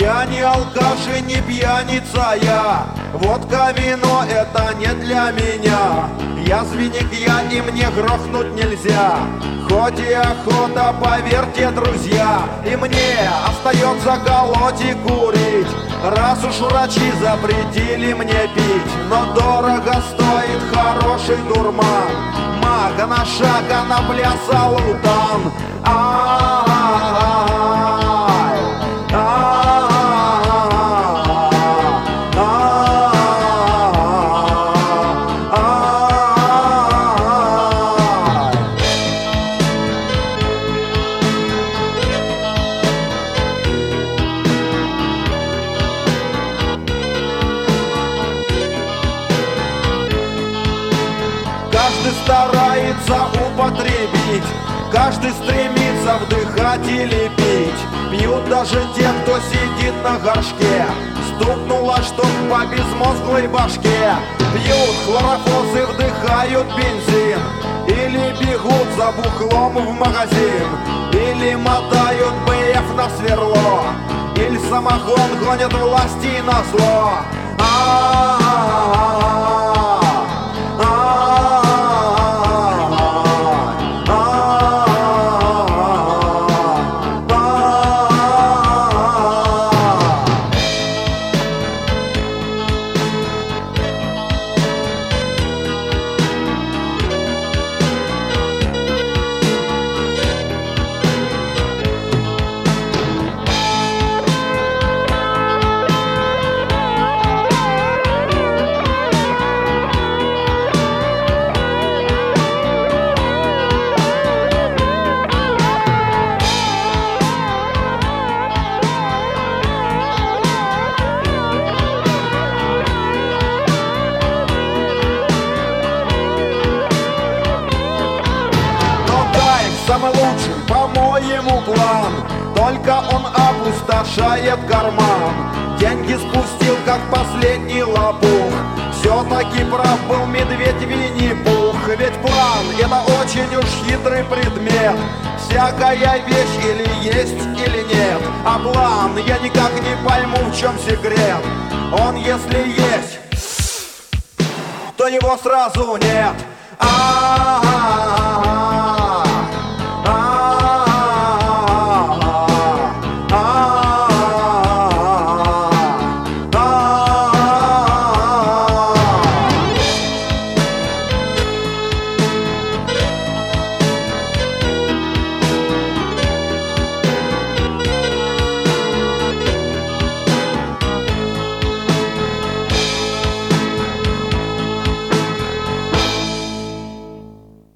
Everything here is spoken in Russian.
Я не алкаш и не пьяница я, водка, вино — это не для меня. Я звеник я, и мне грохнуть нельзя, хоть и охота, поверьте, друзья. И мне остается колоть и курить, раз уж врачи запретили мне пить. Но дорого стоит хороший дурман, мага на шаг, а на пляса лутан. Каждый старается употребить, каждый стремится вдыхать или пить. Пьют даже те, кто сидит на горшке, стукнуло что по безмозглой башке. Пьют хлорофос и вдыхают бензин, или бегут за бухлом в магазин, или мотают БФ на сверло, или самогон гонят власти на зло. Самый лучший, по-моему, план, только он опустошает карман. Деньги спустил, как последний лопух, все-таки прав был медведь Винни-Пух. Ведь план — это очень уж хитрый предмет, всякая вещь или есть, или нет. А план, я никак не пойму, в чем секрет. Он, если есть, то его сразу нет.